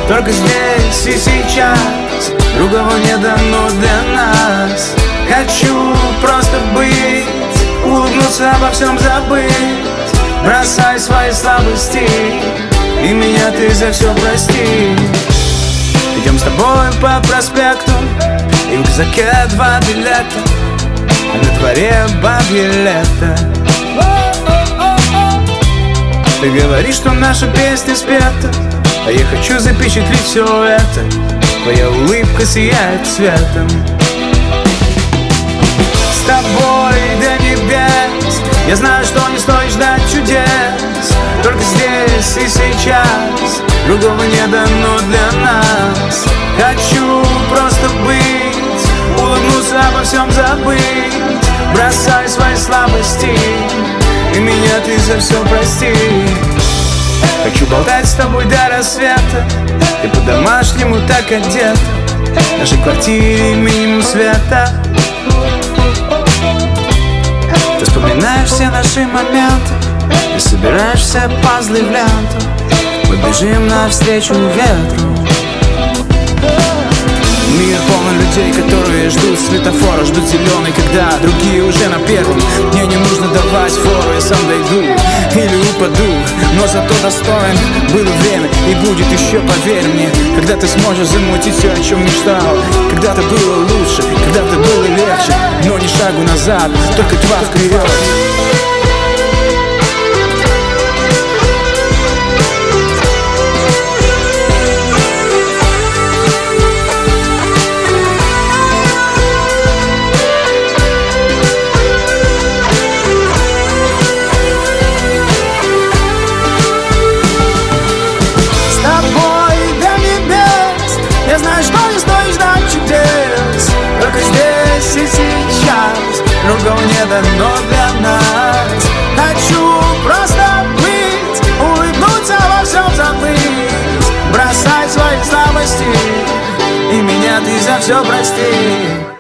только здесь и сейчас. Другого не дано для нас. Хочу просто быть, улыбнуться, обо всем забыть. Бросай свои слабости, и меня ты за все прости. Идем с тобой по проспекту, и в рюкзаке 2 билета, а на дворе бабье лето. Ты говоришь, что наша песня спета, а я хочу запечатлеть все это. Твоя улыбка сияет светом. С тобой до небес, я знаю, что не стоит ждать чудес. Только здесь и сейчас, другого не дано для нас. Хочу просто быть, улыбнуться, обо всем забыть. Бросай свои слабости, и меня ты за все прости. Хочу болтать с тобой до рассвета, и по-домашнему так одета. В нашей квартире минимум света. Ты вспоминаешь все наши моменты и собираешь все пазлы в ленту. Мы бежим навстречу ветру. Мир полон людей, которые ждут светофора, ждут зеленый, когда другие уже на первом. Мне не нужно давать фору, я сам дойду или упаду, но зато достоин. Было время и будет еще, поверь мне, когда ты сможешь замутить все, о чем мечтал. Когда-то было лучше, когда-то было легче, но ни шагу назад, только 2 вперед. Я знаю, что не стоит ждать чудес, только здесь и сейчас, другого не дано для нас. Хочу просто быть, улыбнуться, во всем забыть. Бросай свои слабости, и меня ты за все прости.